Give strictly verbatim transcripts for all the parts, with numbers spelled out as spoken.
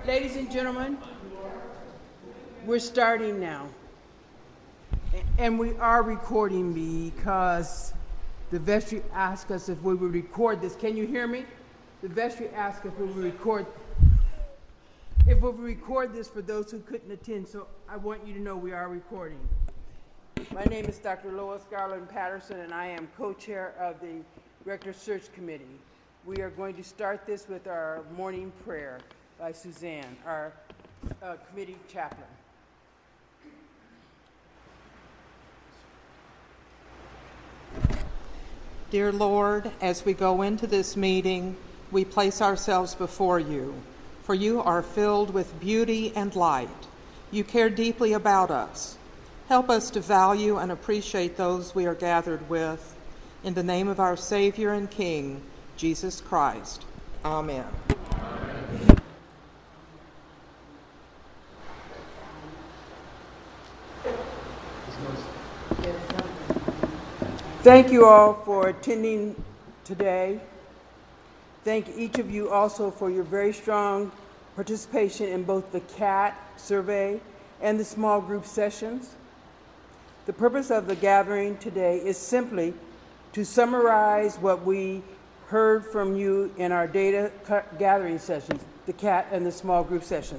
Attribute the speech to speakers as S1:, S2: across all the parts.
S1: Ladies and gentlemen, we're starting now. And we are recording because the vestry asked us if we would record this. Can you hear me? The vestry asked if we would record if we would record this for those who couldn't attend, so I want you to know we are recording. My name is Doctor Lois Garland Patterson, and I am co-chair of the Rector Search Committee. We are going to start this with our morning prayer by Suzanne, our uh, committee chaplain.
S2: Dear Lord, as we go into this meeting, we place ourselves before you, for you are filled with beauty and light. You care deeply about us. Help us to value and appreciate those we are gathered with. In the name of our Savior and King, Jesus Christ. Amen. Amen.
S1: Thank you all for attending today. Thank each of you also for your very strong participation in both the C A T survey and the small group sessions. The purpose of the gathering today is simply to summarize what we heard from you in our data gathering sessions, the C A T and the small group sessions.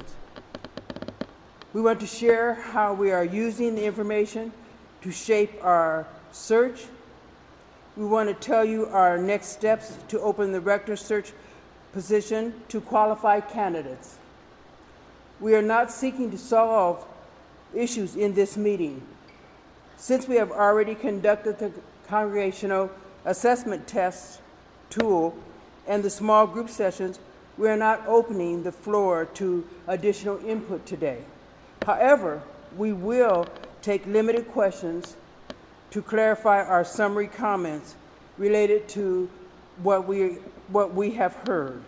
S1: We want to share how we are using the information to shape our search. We want to tell you our next steps to open the rector search position to qualified candidates. We are not seeking to solve issues in this meeting. Since we have already conducted the congregational assessment test tool and the small group sessions, we are not opening the floor to additional input today. However, we will take limited questions to clarify our summary comments related to what we, what we have heard.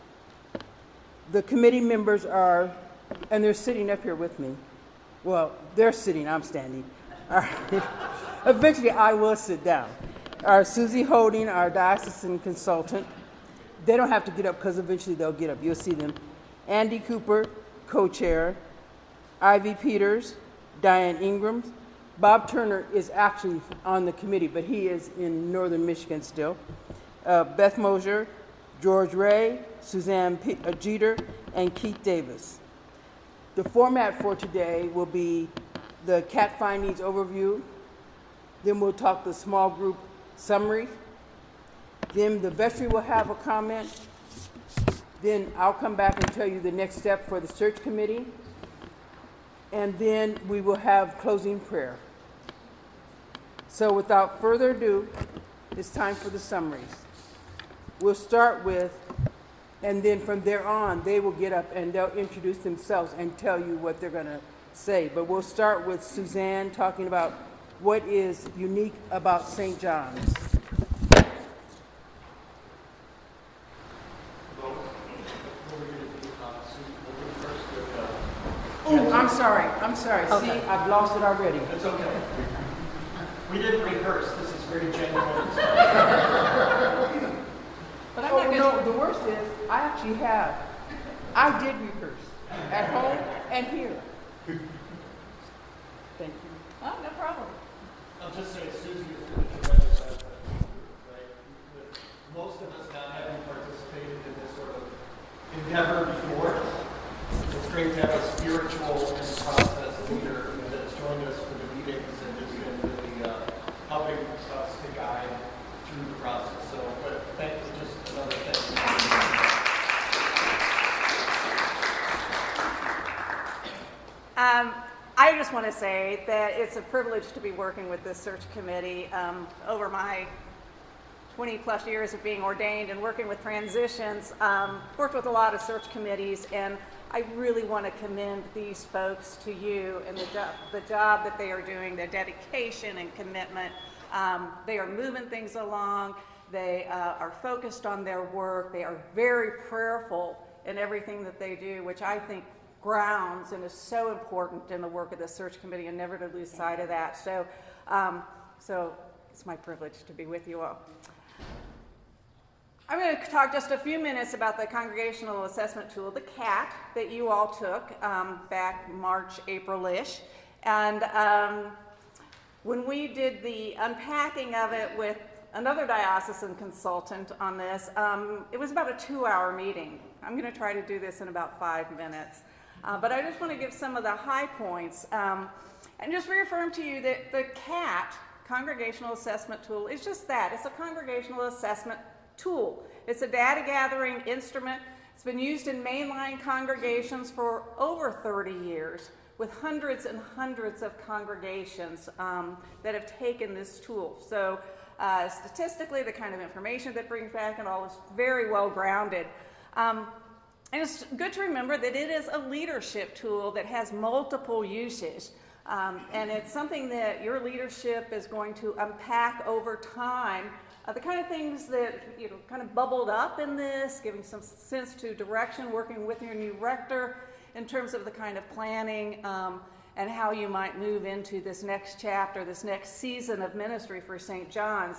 S1: The committee members are, and they're sitting up here with me. Well, they're sitting, I'm standing. Eventually, I will sit down. Our Susie Holding, our diocesan consultant. They don't have to get up because eventually they'll get up. You'll see them. Andy Cooper, co-chair. Ivy Peters, Diane Ingram. Bob Turner is actually on the committee, but he is in northern Michigan still. Uh, Beth Mosier, George Ray, Suzanne P- uh, Jeter, and Keith Davis. The format for today will be the C A T findings overview, then we'll talk the small group summary, then the vestry will have a comment, then I'll come back and tell you the next step for the search committee, and then we will have closing prayer. So without further ado, it's time for the summaries. We'll start with, and then from there on, they will get up and they'll introduce themselves and tell you what they're going to say. But we'll start with Suzanne talking about what is unique about Saint John's. Oh, I'm sorry. I'm sorry. Okay. See, I've lost it already.
S3: It's okay. We didn't rehearse. This is very genuine.
S1: But I'm oh, not no, the worst is, I actually have. I did rehearse at home and here. Thank you.
S4: Oh, no problem.
S3: I'll just say Susie is doing a tremendous effort, right? With most of us not having participated in this sort of endeavor before, it's great to have a spiritual and process leader that's joined us for the meetings and has been really uh, helping us to guide through the process. So, but thank you, just another thank you.
S4: Um, I just want to say that it's a privilege to be working with this search committee. Um, over my twenty plus years of being ordained and working with transitions, um, worked with a lot of search committees, and I really want to commend these folks to you and the job, the job that they are doing, their dedication and commitment. Um, they are moving things along. They uh, are focused on their work. They are very prayerful in everything that they do, which I think grounds and is so important in the work of the search committee, and never to lose sight of that. So, um, so it's my privilege to be with you all. I'm going to talk just a few minutes about the Congregational Assessment Tool, the CAT, that you all took um, back March, April-ish. And um, when we did the unpacking of it with another diocesan consultant on this, um, it was about a two-hour meeting. I'm going to try to do this in about five minutes. Uh, but I just want to give some of the high points um, and just reaffirm to you that the CAT, Congregational Assessment Tool, is just that. It's a congregational assessment tool. It's a data gathering instrument. It's been used in mainline congregations for over thirty years with hundreds and hundreds of congregations um, that have taken this tool. So uh, statistically, the kind of information that it brings back and all is very well grounded. Um, and it's good to remember that it is a leadership tool that has multiple uses. Um, and it's something that your leadership is going to unpack over time. Uh, the kind of things that, you know, kind of bubbled up in this, giving some sense to direction, working with your new rector in terms of the kind of planning um, and how you might move into this next chapter, this next season of ministry for Saint John's.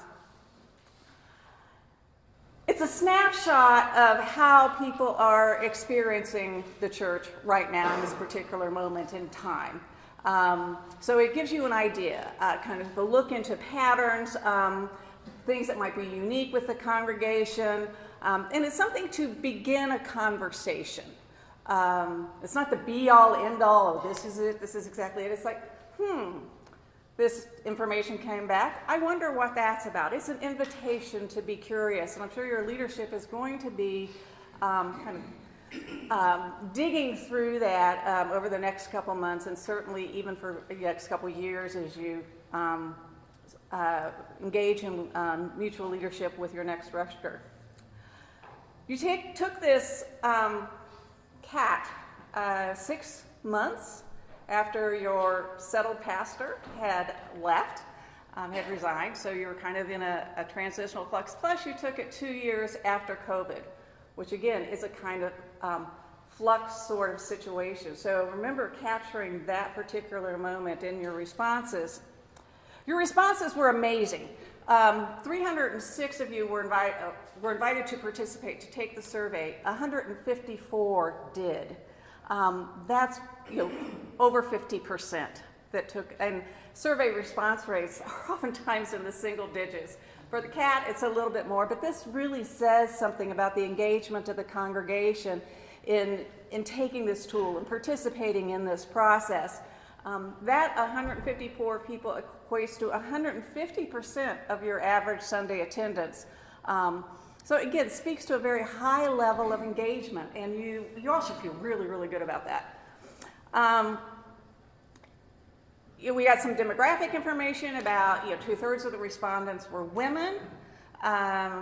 S4: It's a snapshot of how people are experiencing the church right now in this particular moment in time. Um, so it gives you an idea, uh, kind of a look into patterns, um, things that might be unique with the congregation, um, and it's something to begin a conversation. Um, it's not the be-all, end-all, oh, this is it, this is exactly it. It's like, hmm, this information came back. I wonder what that's about. It's an invitation to be curious, and I'm sure your leadership is going to be um, kind of Um, digging through that um, over the next couple months, and certainly even for the next couple years as you um, uh, engage in um, mutual leadership with your next rector. You take, took this um, CAT uh, six months after your settled pastor had left, um, had resigned, so you were kind of in a, a transitional flux. Plus, you took it two years after COVID, which again is a kind of um, flux sort of situation. So remember capturing that particular moment in your responses. Your responses were amazing. Um, three hundred six of you were, invite, uh, were invited to participate, to take the survey. one hundred fifty-four did. Um, that's you know over fifty percent that took, and survey response rates are oftentimes in the single digits. For the CAT, it's a little bit more, but this really says something about the engagement of the congregation in, in taking this tool and participating in this process. Um, that one hundred fifty-four people equates to one hundred fifty percent of your average Sunday attendance. Um, so again, it speaks to a very high level of engagement, and you, you also feel really, really good about that. Um, We got some demographic information about, you know, two-thirds of the respondents were women. Um,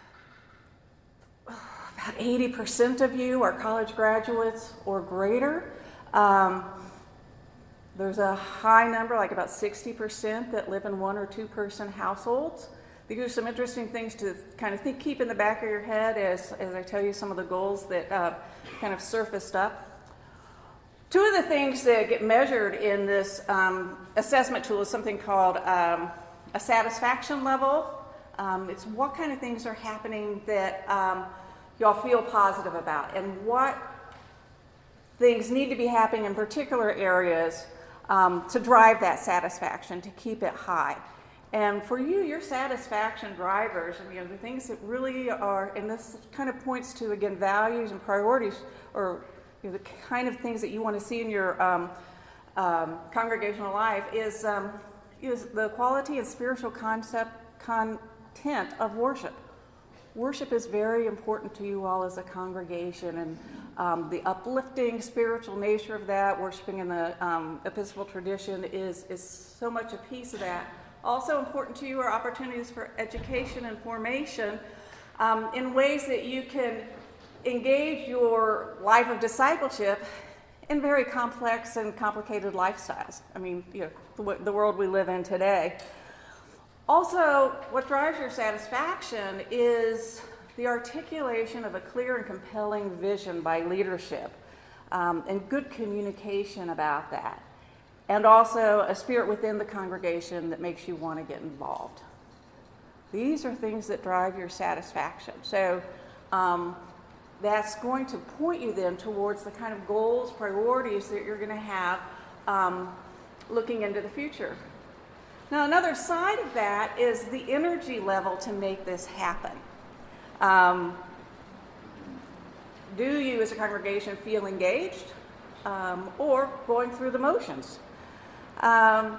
S4: about eighty percent of you are college graduates or greater. Um, there's a high number, like about sixty percent, that live in one or two-person households. These are some interesting things to kind of think, keep in the back of your head as, as I tell you some of the goals that uh, kind of surfaced up. Two of the things that get measured in this um, assessment tool is something called um, a satisfaction level. Um, it's what kind of things are happening that um, y'all feel positive about, and what things need to be happening in particular areas um, to drive that satisfaction, to keep it high. And for you, your satisfaction drivers, you know, the things that really are, and this kind of points to, again, values and priorities, or you know, the kind of things that you want to see in your um, um, congregational life is, um, is the quality and spiritual concept content of worship. Worship is very important to you all as a congregation, and um, the uplifting spiritual nature of that, worshiping in the um, Episcopal tradition, is, is so much a piece of that. Also important to you are opportunities for education and formation um, in ways that you can engage your life of discipleship in very complex and complicated lifestyles. I mean, you know, the, the world we live in today. Also, what drives your satisfaction is the articulation of a clear and compelling vision by leadership, um, and good communication about that. And also a spirit within the congregation that makes you want to get involved. These are things that drive your satisfaction. So um, that's going to point you then towards the kind of goals, priorities that you're going to have um, looking into the future. Now, another side of that is the energy level to make this happen. Um, do you, as a congregation, feel engaged um, or going through the motions? Um,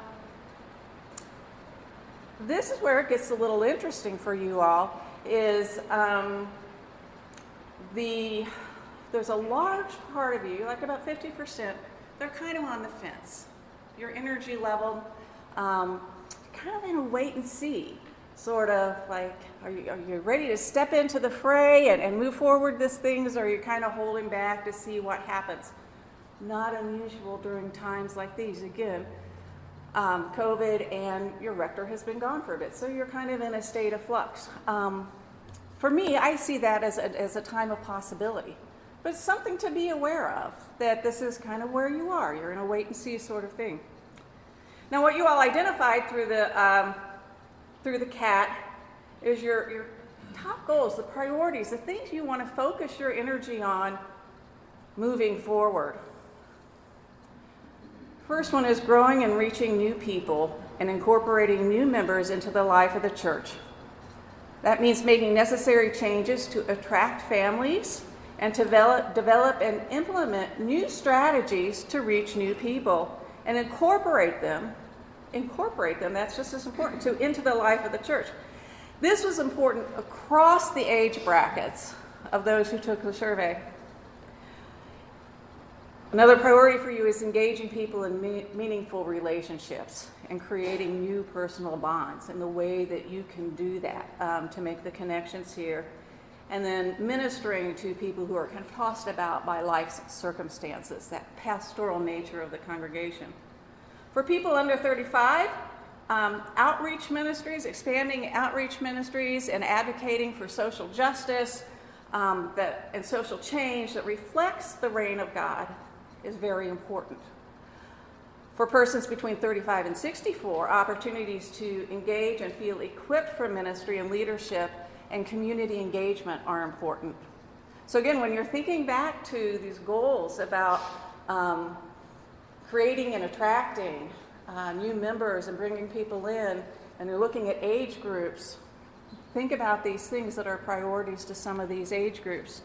S4: this is where it gets a little interesting for you all, is um, the there's a large part of you, like about fifty percent, they're kind of on the fence. Your energy level, um, kind of in a wait and see, sort of like, are you, are you ready to step into the fray and, and move forward these things, or are you kind of holding back to see what happens? Not unusual during times like these. Again, um, COVID, and your rector has been gone for a bit, so you're kind of in a state of flux. Um, for me, I see that as a, as a time of possibility, but it's something to be aware of, that this is kind of where you are. You're in a wait and see sort of thing. Now, what you all identified through the um, through the C A T is your, your top goals, the priorities, the things you want to focus your energy on moving forward. First one is growing and reaching new people and incorporating new members into the life of the church. That means making necessary changes to attract families and to develop, develop and implement new strategies to reach new people and incorporate them, incorporate them, that's just as important, to into the life of the church. This was important across the age brackets of those who took the survey. Another priority for you is engaging people in me- meaningful relationships and creating new personal bonds, and the way that you can do that um, to make the connections here. And then ministering to people who are kind of tossed about by life's circumstances, that pastoral nature of the congregation. For people under thirty-five, um, outreach ministries, expanding outreach ministries and advocating for social justice um, that, and social change that reflects the reign of God is very important. For persons between thirty-five and sixty-four, opportunities to engage and feel equipped for ministry and leadership and community engagement are important. So again, when you're thinking back to these goals about um, creating and attracting uh, new members and bringing people in, and you're looking at age groups, think about these things that are priorities to some of these age groups.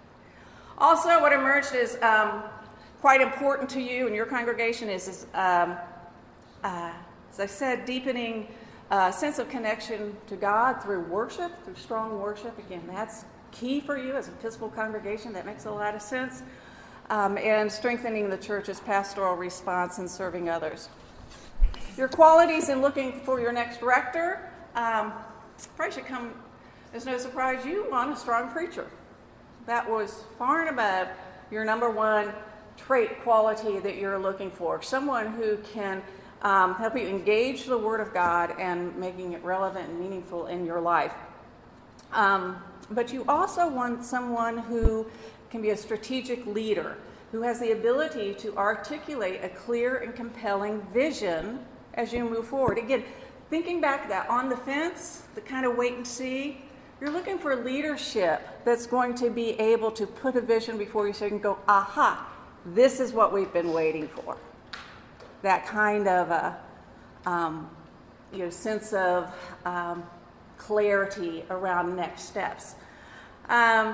S4: Also, what emerged is um, quite important to you and your congregation is, is um, uh, as I said, deepening a sense of connection to God through worship, through strong worship. Again, that's key for you as an Episcopal congregation. That makes a lot of sense. Um, and strengthening the church's pastoral response and serving others. Your qualities in looking for your next rector, um, probably should come as no surprise. You want a strong preacher. That was far and above your number one trait quality that you're looking for. Someone who can um, help you engage the Word of God and making it relevant and meaningful in your life. Um, but you also want someone who can be a strategic leader, who has the ability to articulate a clear and compelling vision as you move forward. Again, thinking back to that on the fence, the kind of wait and see, you're looking for leadership that's going to be able to put a vision before you so you can go, aha, this is what we've been waiting for. That kind of a um, you know, sense of um, clarity around next steps. Um,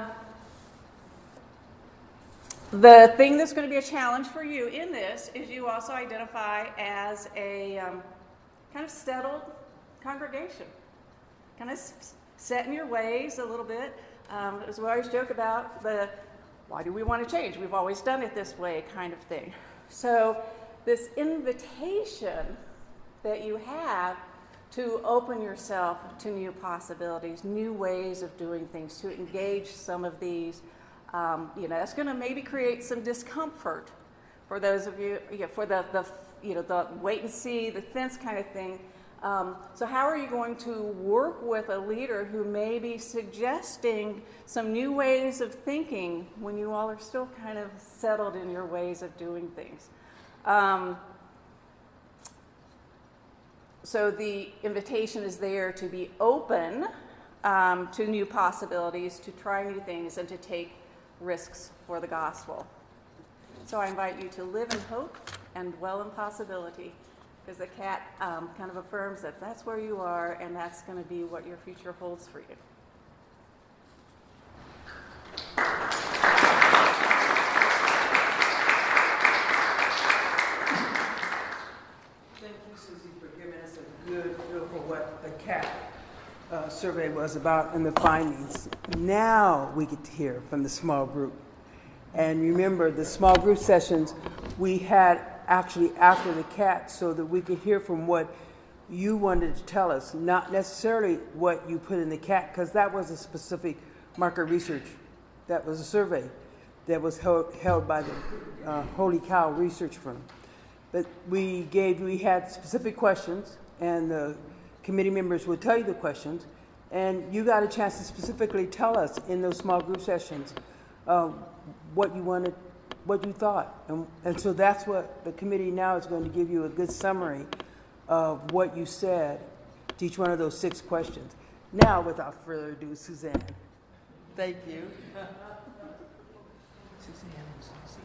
S4: the thing that's going to be a challenge for you in this is you also identify as a um, kind of settled congregation, kind of set in your ways a little bit. Um, as we always joke about the why do we want to change? We've always done it this way kind of thing. So this invitation that you have to open yourself to new possibilities, new ways of doing things, to engage some of these, um, you know, that's going to maybe create some discomfort for those of you, you know, for the, the, you know, the wait and see, the fence kind of thing. Um, so how are you going to work with a leader who may be suggesting some new ways of thinking when you all are still kind of settled in your ways of doing things? Um, So the invitation is there to be open um, to new possibilities, to try new things, and to take risks for the gospel. So I invite you to live in hope and dwell in possibility, because the cat um, kind of affirms that that's where you are, and that's going to be what your future holds for you.
S1: Thank you, Susie, for giving us a good feel for what the cat uh, survey was about and the findings. Now we get to hear from the small group. And remember, the small group sessions we had actually after the cat, so that we could hear from what you wanted to tell us, not necessarily what you put in the cat, because that was a specific market research. That was a survey that was held, held by the uh, Holy Cow research firm. But we gave, we had specific questions, and the committee members would tell you the questions, and you got a chance to specifically tell us in those small group sessions uh, what you wanted, what you thought. And, and so that's what the committee now is going to give you a good summary of what you said to each one of those six questions. Now, without further ado, Suzanne. Thank you. Suzanne and Susie.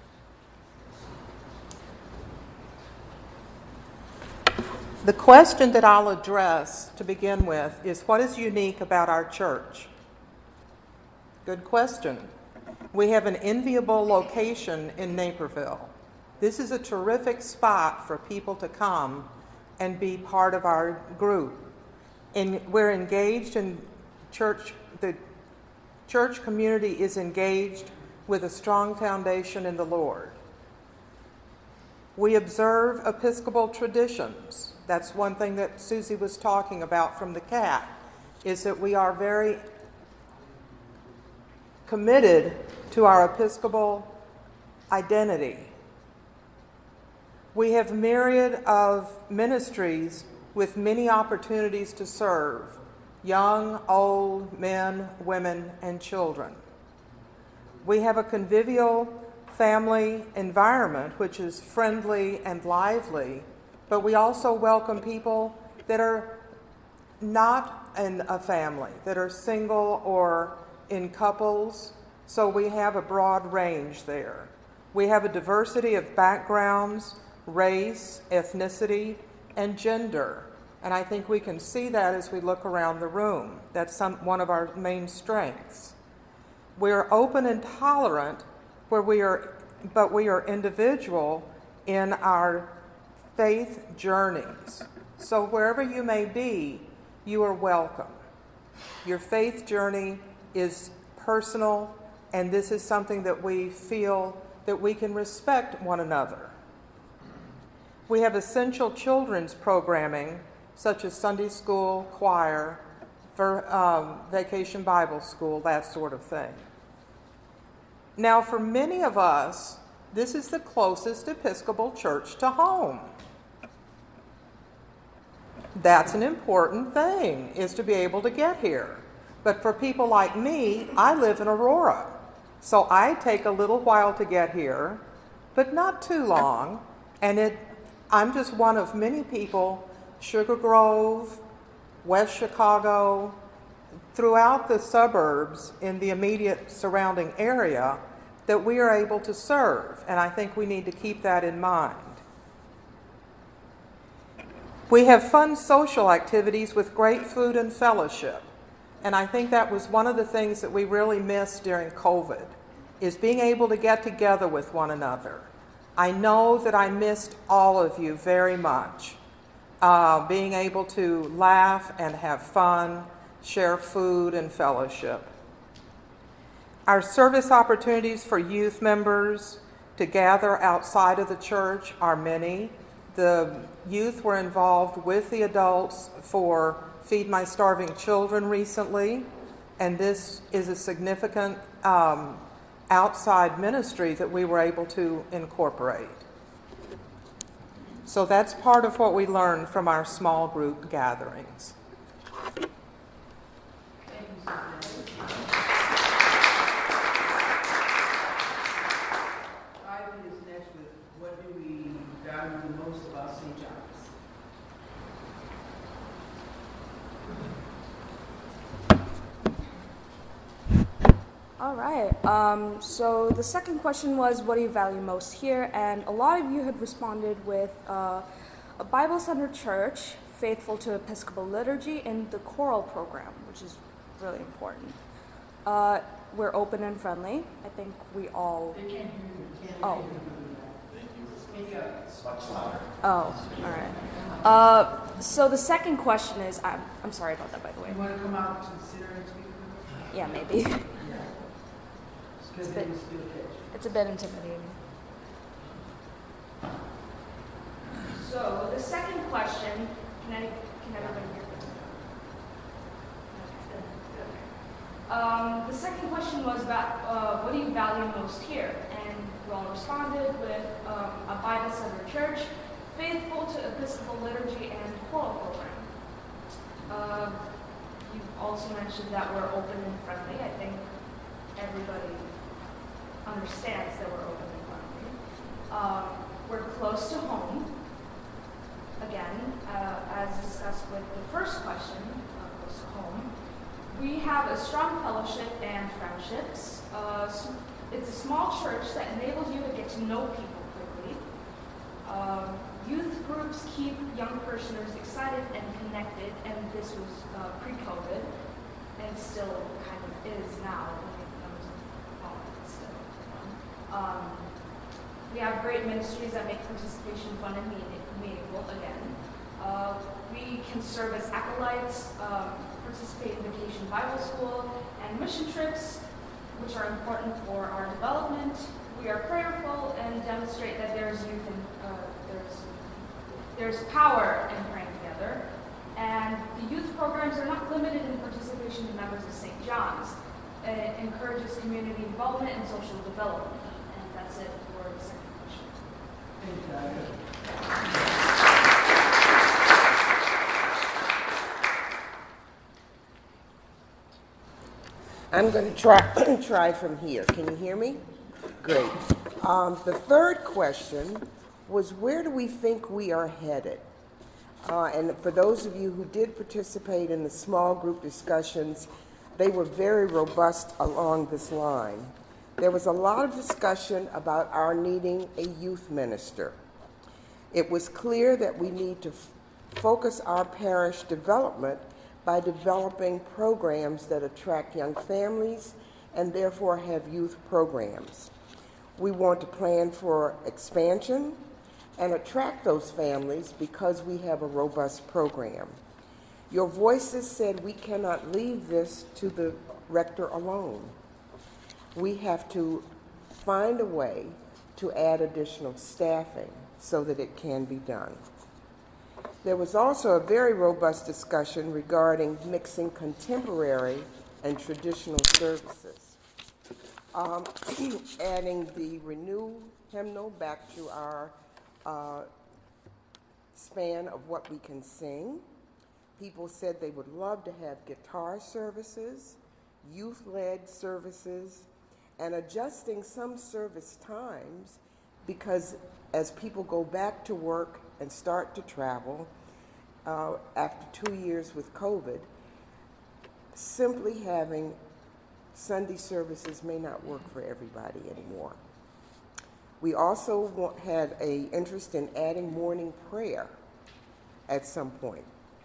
S2: The question that I'll address to begin with is, what is unique about our church? Good question. We have an enviable location in Naperville. This is a terrific spot for people to come and be part of our group. And we're engaged in church, the church community is engaged with a strong foundation in the Lord. We observe Episcopal traditions. That's one thing that Susie was talking about from the cat, is that we are very committed to our Episcopal identity. We have myriad of ministries with many opportunities to serve young, old, men, women, and children. We have a convivial family environment which is friendly and lively, but we also welcome people that are not in a family, that are single or in couples, so we have a broad range there. We have a diversity of backgrounds, race, ethnicity, and gender, and I think we can see that as we look around the room. That's some, one of our main strengths. We are open and tolerant, where we are, but we are individual in our faith journeys. So wherever you may be, you are welcome. Your faith journey is personal, and this is something that we feel that we can respect one another. We have essential children's programming, such as Sunday school, choir, for um, vacation Bible school, that sort of thing. Now, for many of us, this is the closest Episcopal church to home. That's an important thing, is to be able to get here. But for people like me, I live in Aurora, so I take a little while to get here, but not too long, and it, I'm just one of many people, Sugar Grove, West Chicago, throughout the suburbs in the immediate surrounding area, that we are able to serve, and I think we need to keep that in mind. We have fun social activities with great food and fellowship, and I think that was one of the things that we really missed during COVID, is being able to get together with one another. I know that I missed all of you very much, uh, being able to laugh and have fun, share food and fellowship. Our service opportunities for youth members to gather outside of the church are many. The youth were involved with the adults for Feed My Starving Children recently, and this is a significant um, outside ministry that we were able to incorporate. So that's part of what we learned from our small group gatherings.
S5: All right. Um, so the second question was, what do you value most here? And a lot of you had responded with uh, a Bible-centered church, faithful to Episcopal liturgy, and the choral program, which is really important. Uh, we're open and friendly. I think we all... Oh. Oh, all right. Uh, so the second question is, I'm, I'm sorry about that, by the way.
S6: You want to come out to consider and speak?
S5: Yeah, maybe.
S6: It's a bit,
S5: it's a bit intimidating. So the second question, can I, can everybody hear me? Um, the second question was about uh, what do you value most here? And we all responded with um, a Bible-centered church, faithful to Episcopal liturgy and choral program. Uh, you also mentioned that we're open and friendly. I think everybody understands that we're open and friendly. Um, we're close to home. Again, uh, as discussed with the first question, uh, close to home. We have a strong fellowship and friendships. Uh, so it's a small church that enables you to get to know people quickly. Um, youth groups keep young parishioners excited and connected, and this was uh, pre-COVID, and still kind of is now. Um, we have great ministries that make participation fun and meaning, meaningful, again. Uh, we can serve as acolytes, um, participate in Vacation Bible School, and mission trips, which are important for our development. We are prayerful and demonstrate that there's youth and uh, there's, there's power in praying together. And the youth programs are not limited in participation in members of Saint John's. It encourages community involvement and social development. That's it for the second question.
S6: Thank you.
S7: I'm going to try try from here. Can you hear me? Great. Um, the third question was, where do we think we are headed? Uh, and for those of you who did participate in the small group discussions, they were very robust along this line. There was a lot of discussion about our needing a youth minister. It was clear that we need to f- focus our parish development by developing programs that attract young families and therefore have youth programs. We want to plan for expansion and attract those families because we have a robust program. Your voices said we cannot leave this to the rector alone. We have to find a way to add additional staffing so that it can be done. There was also a very robust discussion regarding mixing contemporary and traditional services. Um, adding the Renew hymnal back to our uh, span of what we can sing. People said they would love to have guitar services, youth-led services, and adjusting some service times because as people go back to work and start to travel uh, after two years with COVID, simply having Sunday services may not work for everybody anymore. We also want, had an interest in adding morning prayer at some point.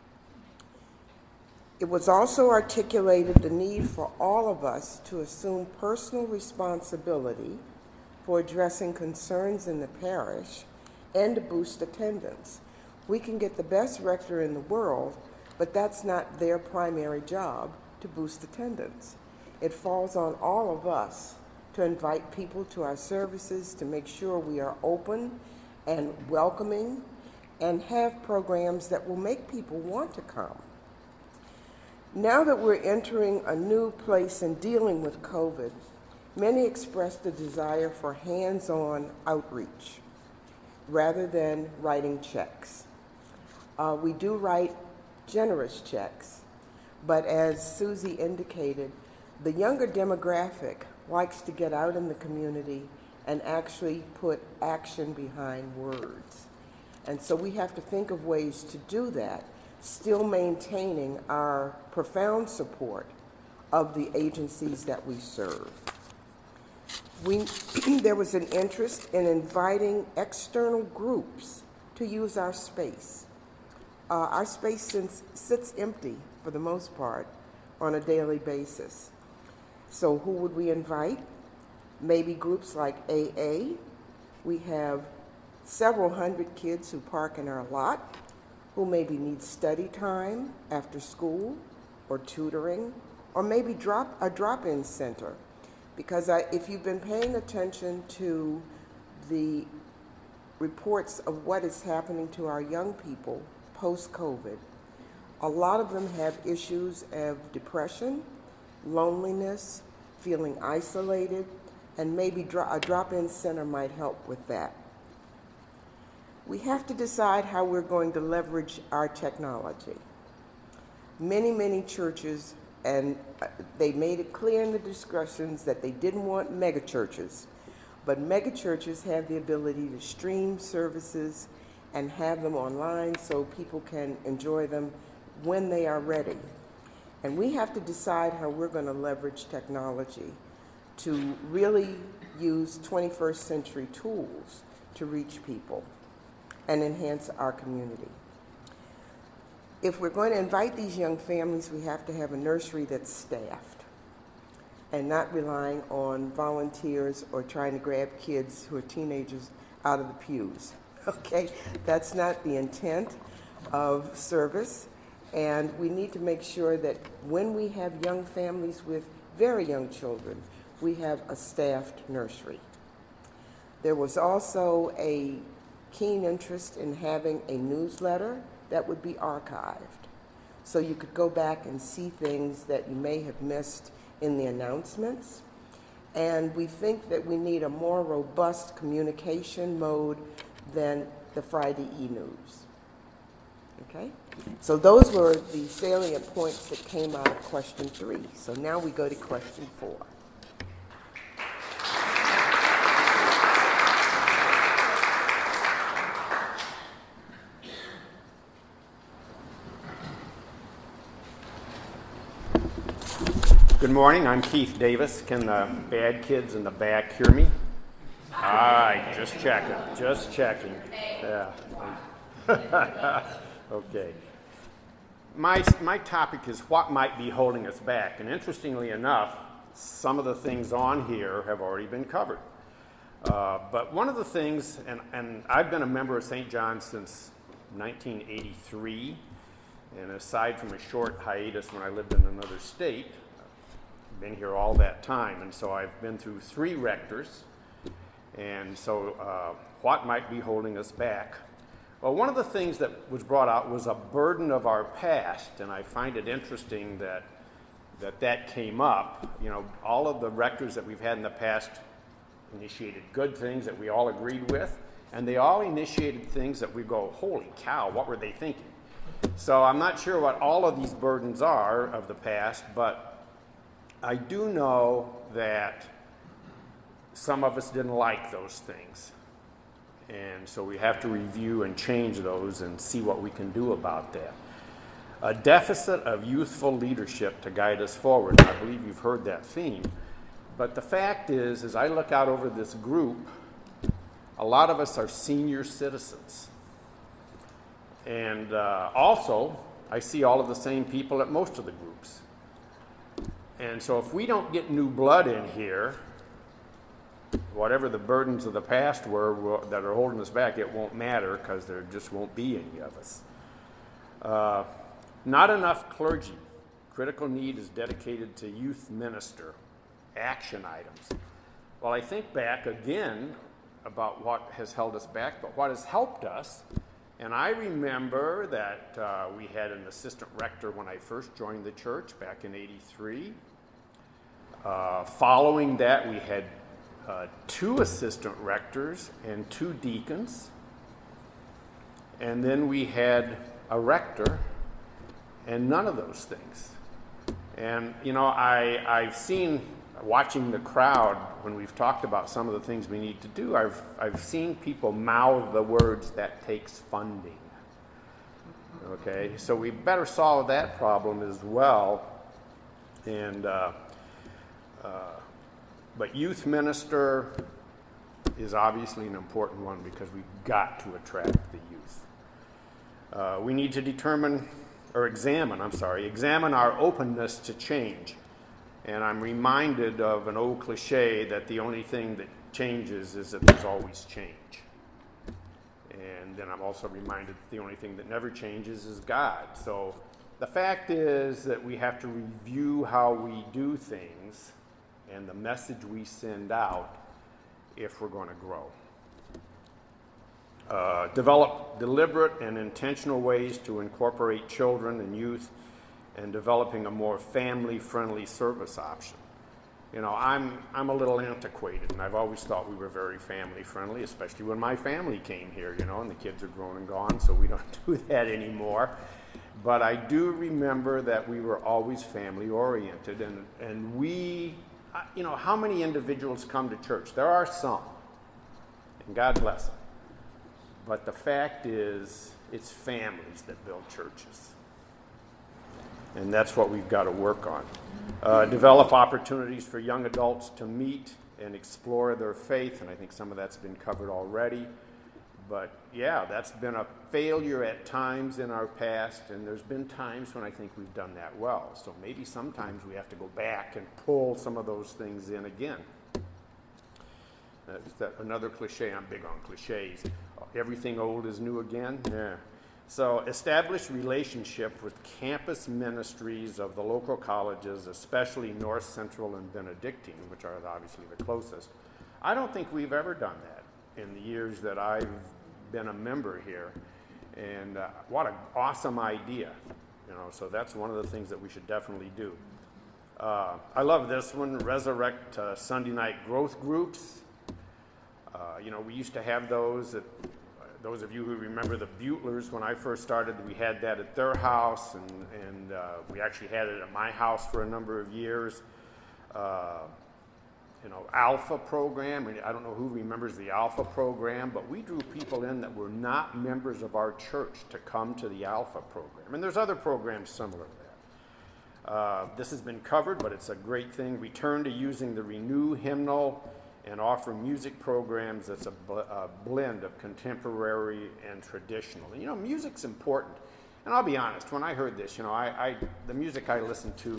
S7: It was also articulated the need for all of us to assume personal responsibility for addressing concerns in the parish and to boost attendance. We can get the best rector in the world, but that's not their primary job to boost attendance. It falls on all of us to invite people to our services, to make sure we are open and welcoming and have programs that will make people want to come. Now that we're entering a new place in dealing with COVID, many expressed a desire for hands-on outreach rather than writing checks. Uh, we do write generous checks, but as Susie indicated, the younger demographic likes to get out in the community and actually put action behind words. And so we have to think of ways to do that, still maintaining our profound support of the agencies that we serve. We, there was an interest in inviting external groups to use our space. Uh, our space sits, sits empty for the most part on a daily basis. So who would we invite? Maybe groups like A A. We have several hundred kids who park in our lot who maybe need study time after school or tutoring, or maybe drop a drop-in center. Because I, if you've been paying attention to the reports of what is happening to our young people post-COVID, a lot of them have issues of depression, loneliness, feeling isolated, and maybe dro- a drop-in center might help with that. We have to decide how we're going to leverage our technology. Many, many churches, and they made it clear in the discussions that they didn't want mega churches, but mega churches have the ability to stream services and have them online so people can enjoy them when they are ready. And we have to decide how we're going to leverage technology to really use twenty-first century tools to reach people and enhance our community. If we're going to invite these young families, we have to have a nursery that's staffed and not relying on volunteers or trying to grab kids who are teenagers out of the pews. Okay, that's not the intent of service. And we need to make sure that when we have young families with very young children, we have a staffed nursery. There was also a keen interest in having a newsletter that would be archived. So you could go back and see things that you may have missed in the announcements. And we think that we need a more robust communication mode than the Friday e-news. Okay? So those were the salient points that came out of question three. So now we go to question four.
S8: Good morning, I'm Keith Davis. Can the bad kids in the back hear me? All right, just checking, just checking. Yeah. Okay. My, my topic is what might be holding us back. And interestingly enough, some of the things on here have already been covered. Uh, but one of the things, and, and I've been a member of Saint John's since nineteen eighty-three, and aside from a short hiatus when I lived in another state, I've been here all that time. And so I've been through three rectors. And so uh, what might be holding us back? Well, one of the things that was brought out was a burden of our past, and I find it interesting that that, that came up. You know, all of the rectors that we've had in the past initiated good things that we all agreed with, and they all initiated things that we go, holy cow, what were they thinking? So I'm not sure what all of these burdens are of the past, but I do know that some of us didn't like those things. And so we have to review and change those and see what we can do about that. A deficit of youthful leadership to guide us forward. I believe you've heard that theme. But the fact is, as I look out over this group, a lot of us are senior citizens. And uh, also, I see all of the same people at most of the groups. And so if we don't get new blood in here, whatever the burdens of the past were will, that are holding us back, it won't matter because there just won't be any of us. Uh, not enough clergy. Critical need is dedicated to youth minister. Action items. Well, I think back again about what has held us back, but what has helped us. And I remember that uh, we had an assistant rector when I first joined the church back in eighty-three. Uh, following that, we had Uh, two assistant rectors and two deacons. And then we had a rector and none of those things. And, you know, I, I've seen, watching the crowd, when we've talked about some of the things we need to do, I've, I've seen people mouth the words, that takes funding. Okay, so we better solve that problem as well. And, uh, uh, But youth minister is obviously an important one because we've got to attract the youth. Uh, we need to determine, or examine, I'm sorry, examine our openness to change. And I'm reminded of an old cliche that the only thing that changes is that there's always change. And then I'm also reminded that the only thing that never changes is God. So the fact is that we have to review how we do things and the message we send out if we're going to grow. Uh, develop deliberate and intentional ways to incorporate children and youth and developing a more family-friendly service option. You know, I'm I'm a little antiquated, and I've always thought we were very family-friendly, especially when my family came here, you know, and the kids are grown and gone, so we don't do that anymore. But I do remember that we were always family-oriented, and, and we, you know, how many individuals come to church? There are some, and God bless them. But the fact is, it's families that build churches. And that's what we've got to work on. Uh, develop opportunities for young adults to meet and explore their faith, and I think some of that's been covered already. But yeah, that's been a failure at times in our past, and there's been times when I think we've done that well. So maybe sometimes we have to go back and pull some of those things in again. That's that, another cliche. I'm big on cliches. Everything old is new again. Yeah. So establish relationship with campus ministries of the local colleges, especially North Central and Benedictine, which are obviously the closest. I don't think we've ever done that in the years that I've been a member here. And uh, what an awesome idea. You know, so that's one of the things that we should definitely do. Uh, I love this one, resurrect uh, Sunday night growth groups. Uh, you know, we used to have those at those of you who remember the Butlers, when I first started, we had that at their house, and, and uh, we actually had it at my house for a number of years. Uh, you know, Alpha program, and I don't know who remembers the Alpha program, but we drew people in that were not members of our church to come to the Alpha program. And there's other programs similar to that. Uh, this has been covered, but it's a great thing. Return to using the Renew hymnal and offer music programs that's a, bl- a blend of contemporary and traditional. And, you know, music's important. And I'll be honest, when I heard this, you know, I, I the music I listen to,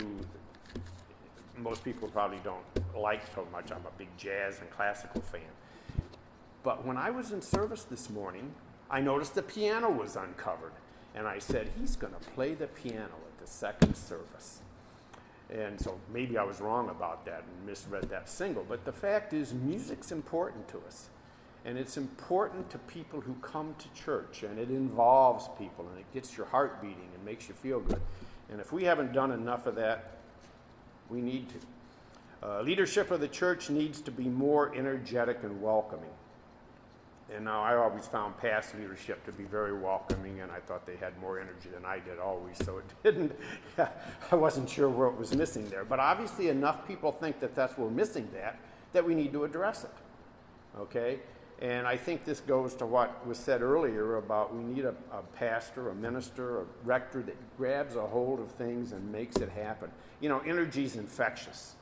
S8: most people probably don't like so much. I'm a big jazz and classical fan. But when I was in service this morning, I noticed the piano was uncovered. And I said, he's going to play the piano at the second service. And so maybe I was wrong about that and misread that single. But the fact is, music's important to us. And it's important to people who come to church. And it involves people. And it gets your heart beating and makes you feel good. And if we haven't done enough of that, we need to. Uh, leadership of the church needs to be more energetic and welcoming. And now I always found past leadership to be very welcoming, and I thought they had more energy than I did always, so it didn't, I wasn't sure where it was missing there. But obviously enough people think that that's we're missing that, that we need to address it, okay? And I think this goes to what was said earlier about we need a, a pastor, a minister, a rector that grabs a hold of things and makes it happen. You know, energy is infectious,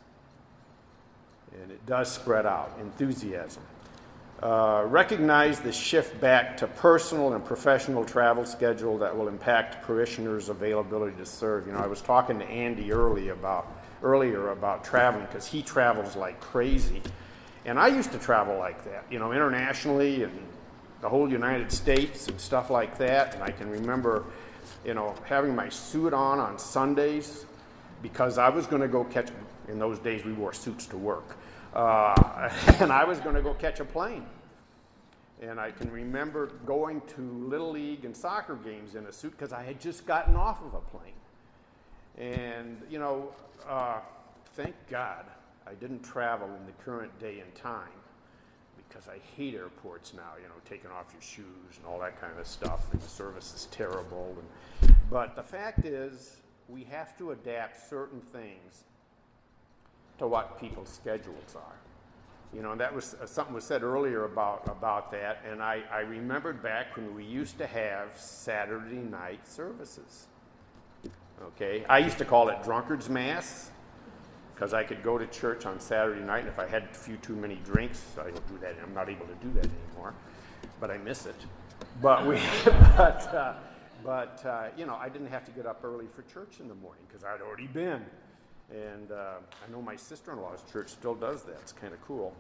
S8: and it does spread out, enthusiasm. Uh, recognize the shift back to personal and professional travel schedule that will impact parishioners' availability to serve. You know, I was talking to Andy early about, earlier about traveling because he travels like crazy. And I used to travel like that, you know, internationally and the whole United States and stuff like that. And I can remember, you know, having my suit on on Sundays because I was going to go catch, in those days we wore suits to work. Uh, and I was going to go catch a plane. And I can remember going to Little League and soccer games in a suit because I had just gotten off of a plane. And, you know, uh, thank God I didn't travel in the current day and time because I hate airports now, you know, taking off your shoes and all that kind of stuff. And the service is terrible. And, but the fact is, we have to adapt certain things to what people's schedules are. You know, and that was uh, something was said earlier about, about that, and I, I remembered back when we used to have Saturday night services. Okay? I used to call it Drunkard's Mass, because I could go to church on Saturday night, and if I had a few too many drinks, I don't do that. I'm not able to do that anymore, but I miss it. But we, but, uh, but uh, you know, I didn't have to get up early for church in the morning because I'd already been. And uh, I know my sister-in-law's church still does that. It's kind of cool.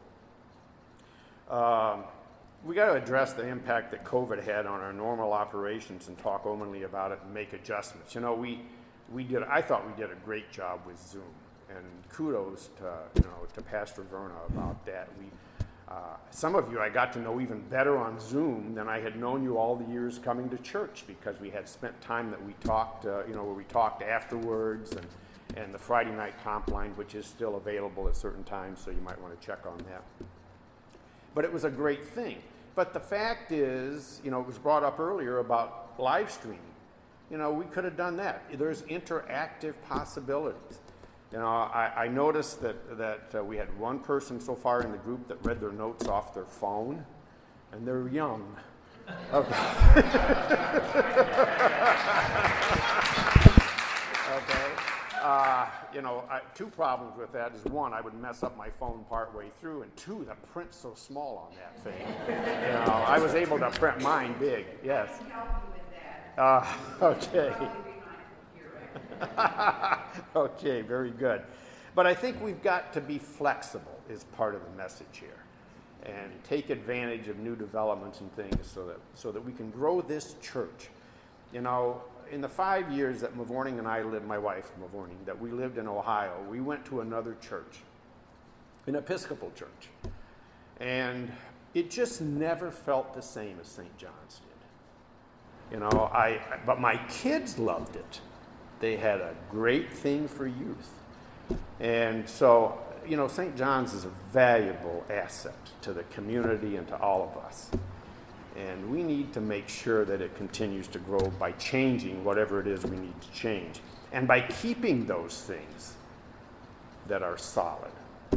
S8: Um, we got to address the impact that COVID had on our normal operations and talk openly about it and make adjustments. You know, we we did. I thought we did a great job with Zoom, and kudos to you know to Pastor Verna about that. We uh, some of you I got to know even better on Zoom than I had known you all the years coming to church, because we had spent time that we talked. Uh, you know, where we talked afterwards, and and the Friday night comp line, which is still available at certain times, so you might want to check on that. But it was a great thing. But the fact is, you know, it was brought up earlier about live streaming. You know, we could have done that. There's interactive possibilities. You know, I, I noticed that, that uh, we had one person so far in the group that read their notes off their phone, and they're young. Okay. Okay. Uh, you know, I, two problems with that is, one, I would mess up my phone partway through, and two, the print's so small on that thing. You know, I was able to print mine big. Yes. Uh, okay. Okay, very good. But I think we've got to be flexible is part of the message here, and take advantage of new developments and things so that so that we can grow this church. You know, in the five years that Mavorning and I lived, my wife Mavorning, that we lived in Ohio, we went to another church, an Episcopal church, and it just never felt the same as Saint John's did. You know, I but my kids loved it. They had a great thing for youth, and so you know, Saint John's is a valuable asset to the community and to all of us. And we need to make sure that it continues to grow by changing whatever it is we need to change, and by keeping those things that are solid.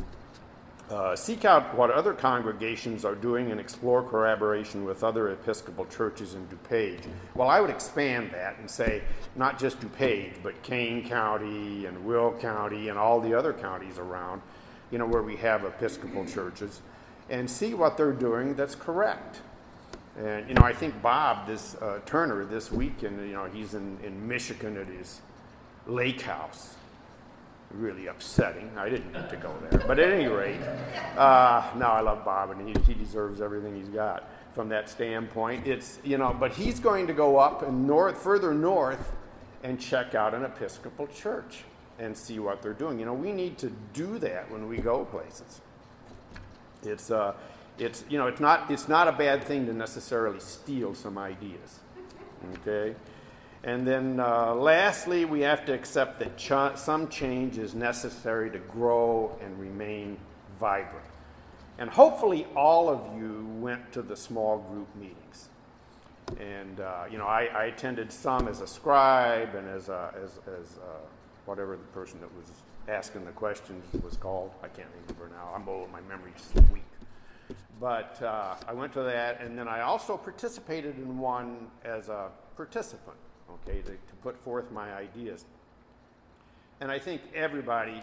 S8: Uh, seek out what other congregations are doing and explore collaboration with other Episcopal churches in DuPage. Well, I would expand that and say not just DuPage, but Kane County and Will County and all the other counties around, you know, where we have Episcopal churches, and see what they're doing that's correct. And, you know, I think Bob this uh, Turner this weekend, you know, he's in, in Michigan at his lake house. Really upsetting. I didn't get to go there. But at any rate, uh, no, I love Bob, and he, he deserves everything he's got from that standpoint. It's, you know, but he's going to go up and north, further north and check out an Episcopal church and see what they're doing. You know, we need to do that when we go places. It's, uh, It's you know it's not it's not a bad thing to necessarily steal some ideas, okay? And then uh, lastly, we have to accept that ch- some change is necessary to grow and remain vibrant. And hopefully, all of you went to the small group meetings. And uh, you know, I, I attended some as a scribe and as a, as as uh, whatever the person that was asking the questions was called. I can't remember now. I'm old. My memory's weak. But uh, I went to that, and then I also participated in one as a participant, okay, to, to put forth my ideas. And I think everybody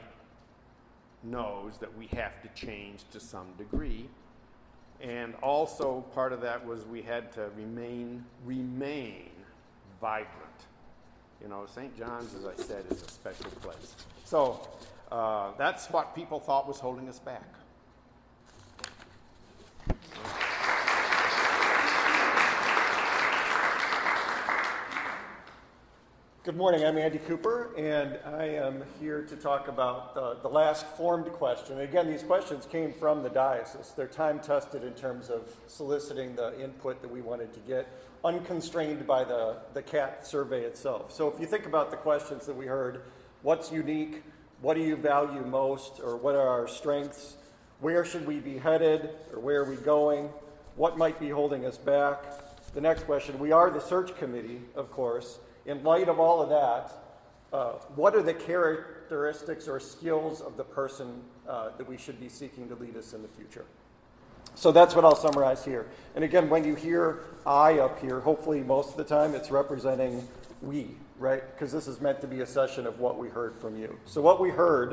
S8: knows that we have to change to some degree. And also part of that was we had to remain, remain vibrant. You know, Saint John's, as I said, is a special place. So uh, that's what people thought was holding us back.
S3: Good morning, I'm Andy Cooper, and I am here to talk about uh, the last formed question. And again, these questions came from the diocese. They're time-tested in terms of soliciting the input that we wanted to get, unconstrained by the, the C A T survey itself. So if you think about the questions that we heard, what's unique, what do you value most, or what are our strengths, where should we be headed, or where are we going, what might be holding us back? The next question, we are the search committee, of course. In light of all of that, uh, what are the characteristics or skills of the person uh, that we should be seeking to lead us in the future? So that's what I'll summarize here. And again, when you hear I up here, hopefully most of the time it's representing we, right? Because this is meant to be a session of what we heard from you. So what we heard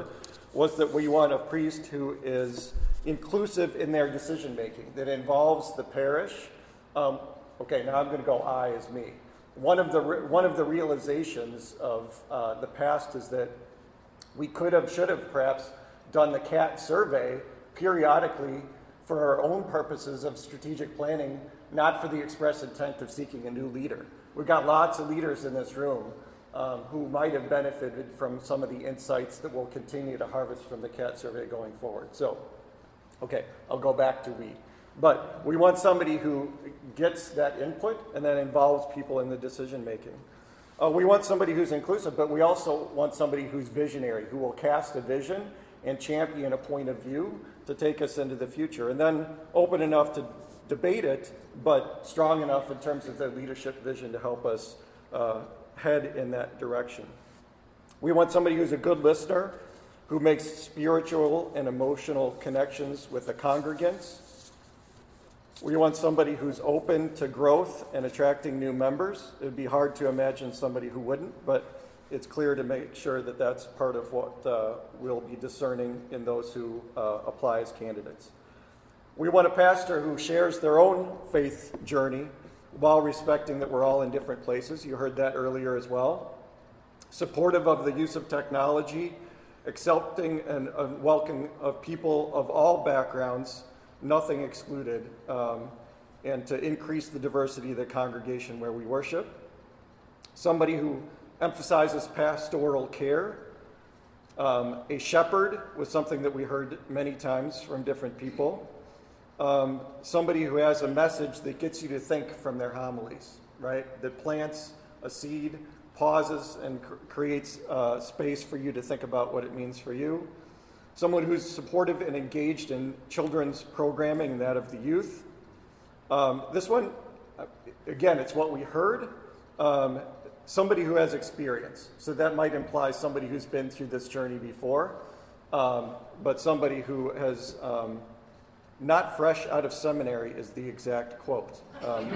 S3: was that we want a priest who is inclusive in their decision making, that involves the parish. Um, okay, now I'm going to go I as me. One of the one of the realizations of uh, the past is that we could have, should have perhaps done the C A T survey periodically for our own purposes of strategic planning, not for the express intent of seeking a new leader. We've got lots of leaders in this room um, who might have benefited from some of the insights that we'll continue to harvest from the C A T survey going forward. So, okay, I'll go back to we. But we want somebody who gets that input and then involves people in the decision making. Uh, we want somebody who's inclusive, but we also want somebody who's visionary, who will cast a vision and champion a point of view to take us into the future. And then open enough to debate it, but strong enough in terms of their leadership vision to help us uh, head in that direction. We want somebody who's a good listener, who makes spiritual and emotional connections with the congregants. We want somebody who's open to growth and attracting new members. It would be hard to imagine somebody who wouldn't, but it's clear to make sure that that's part of what uh, we'll be discerning in those who uh, apply as candidates. We want a pastor who shares their own faith journey while respecting that we're all in different places. You heard that earlier as well. Supportive of the use of technology, accepting and uh, welcoming of people of all backgrounds, nothing excluded, um, and to increase the diversity of the congregation where we worship. Somebody who emphasizes pastoral care. Um, a shepherd was something that we heard many times from different people. Um, somebody who has a message that gets you to think from their homilies, right? That plants a seed, pauses, and cr- creates uh, space for you to think about what it means for you. Someone who's supportive and engaged in children's programming and that of the youth. Um, this one, again, it's what we heard. Um, somebody who has experience. So that might imply somebody who's been through this journey before, um, but somebody who has um, not fresh out of seminary is the exact quote. Um,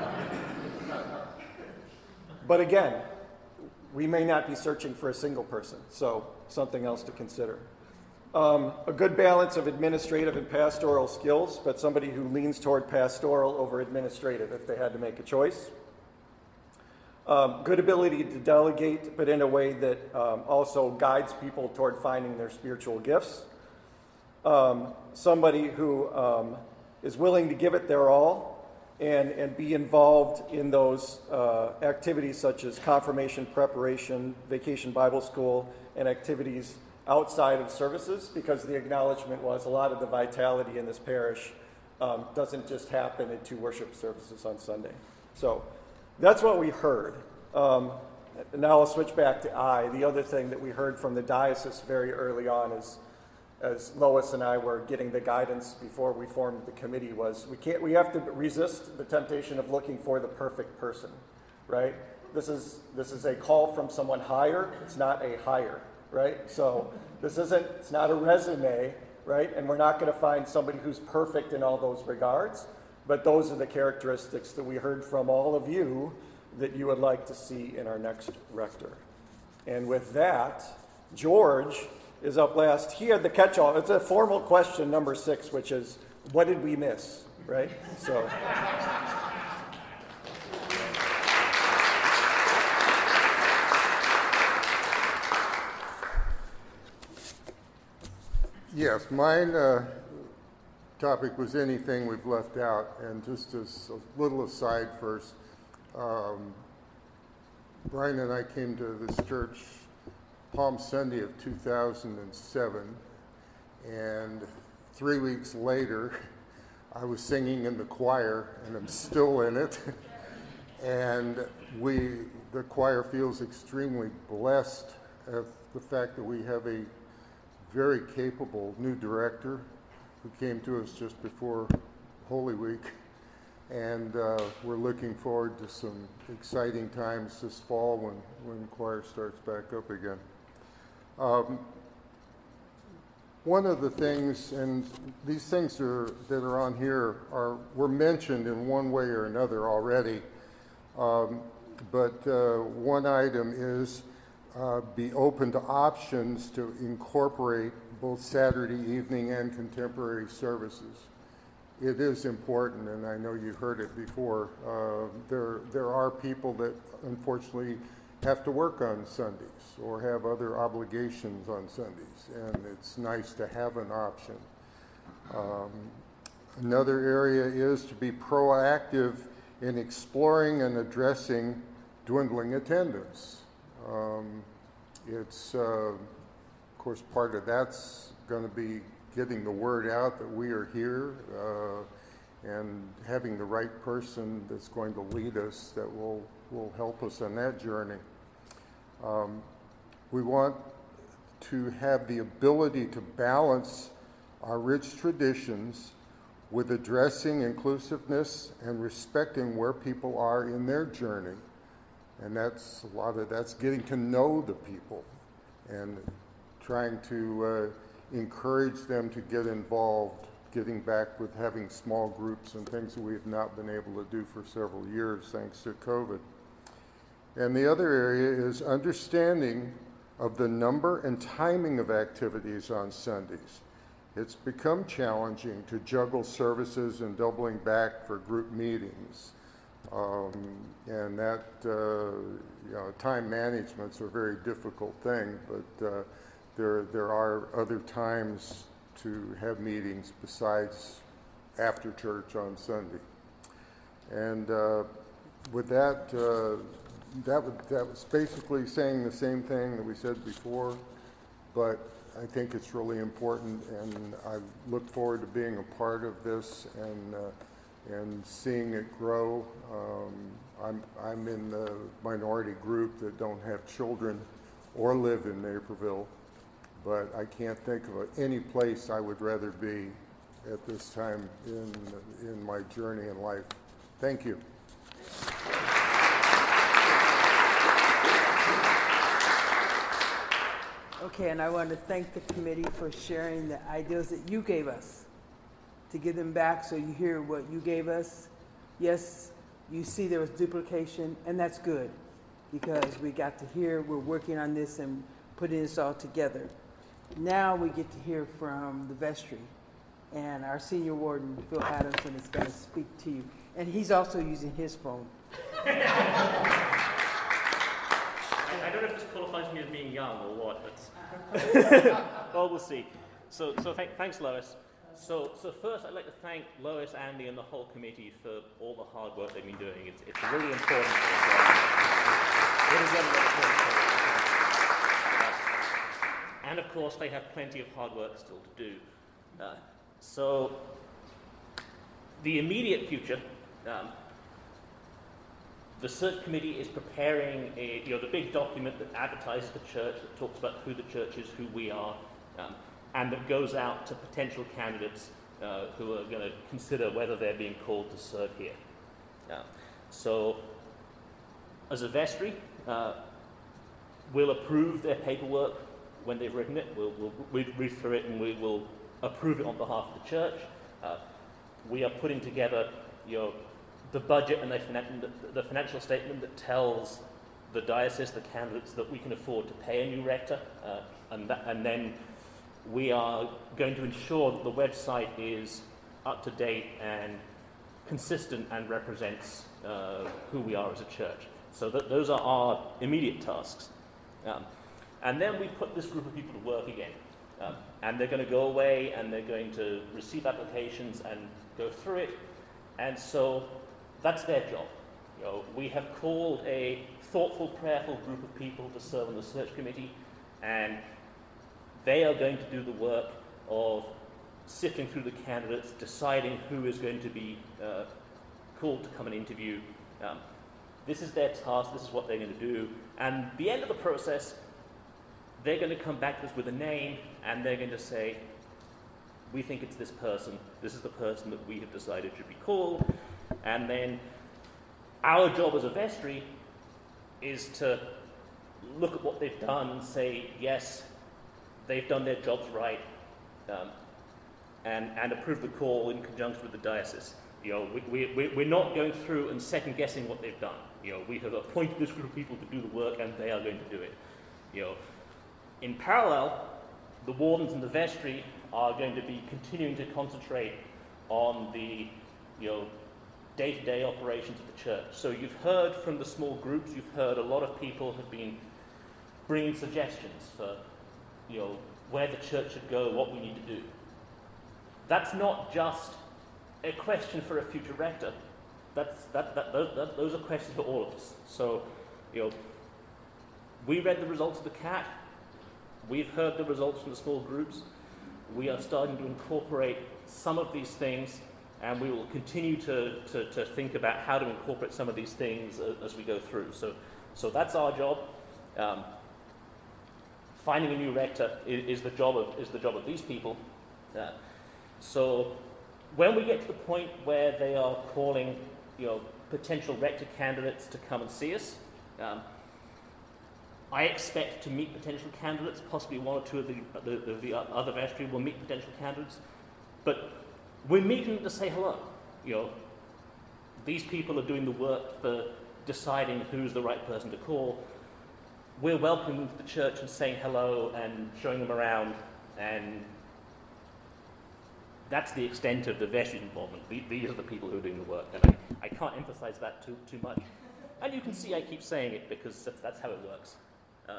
S3: but again, we may not be searching for a single person, so something else to consider. Um, a good balance of administrative and pastoral skills, but somebody who leans toward pastoral over administrative if they had to make a choice. Um, good ability to delegate, but in a way that um, also guides people toward finding their spiritual gifts. Um, somebody who um, is willing to give it their all and, and be involved in those uh, activities such as confirmation preparation, vacation Bible school, and activities outside of services, because the acknowledgement was a lot of the vitality in this parish um, doesn't just happen in two worship services on Sunday. So that's what we heard. Um, now I'll switch back to I. The other thing that we heard from the diocese very early on is, as Lois and I were getting the guidance before we formed the committee, was we can't, we have to resist the temptation of looking for the perfect person, right? This is this is a call from someone higher. It's not a hire, right? So this isn't, it's not a resume, right? And we're not going to find somebody who's perfect in all those regards, but those are the characteristics that we heard from all of you that you would like to see in our next rector. And with that, George is up last. He had the catch-all. It's a formal question, number six, which is, what did we miss, right? So.
S9: Yes, mine uh, topic was anything we've left out. And just as a little aside first, um, Brian and I came to this church Palm Sunday of two thousand seven, and three weeks later, I was singing in the choir, and I'm still in it. And we, the choir feels extremely blessed at the fact that we have a very capable new director who came to us just before Holy Week, and uh, we're looking forward to some exciting times this fall when, when choir starts back up again. Um, one of the things, and these things are, that are on here are were mentioned in one way or another already, um, but uh, one item is Uh, be open to options to incorporate both Saturday evening and contemporary services. It is important, and I know you heard it before. Uh, there, there are people that unfortunately have to work on Sundays or have other obligations on Sundays, and it's nice to have an option. Um, another area is to be proactive in exploring and addressing dwindling attendance. Um, it's, uh, of course, part of that's going to be getting the word out that we are here uh, and having the right person that's going to lead us that will, will help us on that journey. Um, we want to have the ability to balance our rich traditions with addressing inclusiveness and respecting where people are in their journey. And that's a lot of that's getting to know the people and trying to uh, encourage them to get involved, getting back with having small groups and things that we have not been able to do for several years thanks to COVID. And the other area is understanding of the number and timing of activities on Sundays. It's become challenging to juggle services and doubling back for group meetings. Um, and that, uh, you know, time management's a very difficult thing, but uh, there, there are other times to have meetings besides after church on Sunday. And uh, with that, uh, that, would, that was basically saying the same thing that we said before, but I think it's really important, and I look forward to being a part of this and uh, and seeing it grow. Um, I'm I'm in the minority group that don't have children or live in Naperville, but I can't think of any place I would rather be at this time in in my journey in life. Thank you.
S1: Okay, and I want to thank the committee for sharing the ideas that you gave us, to give them back so you hear what you gave us. Yes, you see there was duplication, and that's good, because we got to hear, we're working on this and putting this all together. Now we get to hear from the vestry, and our senior warden, Phil Adamson, is going to speak to you. And he's also using his phone.
S10: I don't know if this qualifies me as being young or what, but well, we'll see. So, so th- thanks, Lois. So, so first, I'd like to thank Lois, Andy, and the whole committee for all the hard work they've been doing. It's, it's really important. It is really important. Uh, and of course, they have plenty of hard work still to do. Uh, so, the immediate future. Um, The search committee is preparing a, you know, the big document that advertises the church, that talks about who the church is, who we are, um, and that goes out to potential candidates uh, who are going to consider whether they're being called to serve here. Uh, so, as a vestry, uh, we'll approve their paperwork when they've written it. We'll, we'll read, read through it and we will approve it on behalf of the church. Uh, we are putting together, you know, the budget and the, finan- the financial statement that tells the diocese, the candidates, that we can afford to pay a new rector, uh, and, that, and then we are going to ensure that the website is up to date and consistent and represents uh, who we are as a church. So that those are our immediate tasks. Um, and then we put this group of people to work again. Um, and they're going to go away and they're going to receive applications and go through it. And so that's their job. You know, we have called a thoughtful, prayerful group of people to serve on the search committee, and they are going to do the work of sifting through the candidates, deciding who is going to be uh, called to come and interview. Um, this is their task, this is what they're going to do, and at the end of the process, they're going to come back to us with a name, and they're going to say, we think it's this person, this is the person that we have decided should be called. And then our job as a vestry is to look at what they've done and say, yes, they've done their jobs right, um, and, and approve the call in conjunction with the diocese. You know, we, we, we're not going through and second-guessing what they've done. You know, we have appointed this group of people to do the work, and they are going to do it. You know, in parallel, the wardens and the vestry are going to be continuing to concentrate on the, you know, day-to-day operations of the church. So you've heard from the small groups, you've heard a lot of people have been bringing suggestions for, you know, where the church should go, what we need to do. That's not just a question for a future rector. That's, that, that, those, that, those are questions for all of us. So, you know, we read the results of the C A T. We've heard the results from the small groups. We are starting to incorporate some of these things, and we will continue to, to, to think about how to incorporate some of these things as, as we go through. So, so that's our job. Um, finding a new rector is, is the job of is the job of these people. Uh, so, when we get to the point where they are calling, you know, potential rector candidates to come and see us, um, I expect to meet potential candidates. Possibly one or two of the, the, the, the other vestry will meet potential candidates. But we're meeting to say hello. You know, these people are doing the work for deciding who's the right person to call. We're welcoming them to the church and saying hello and showing them around, and that's the extent of the vestry's involvement. These are the people who are doing the work, and I, I can't emphasize that too, too much. And you can see I keep saying it because that's, that's how it works. Um,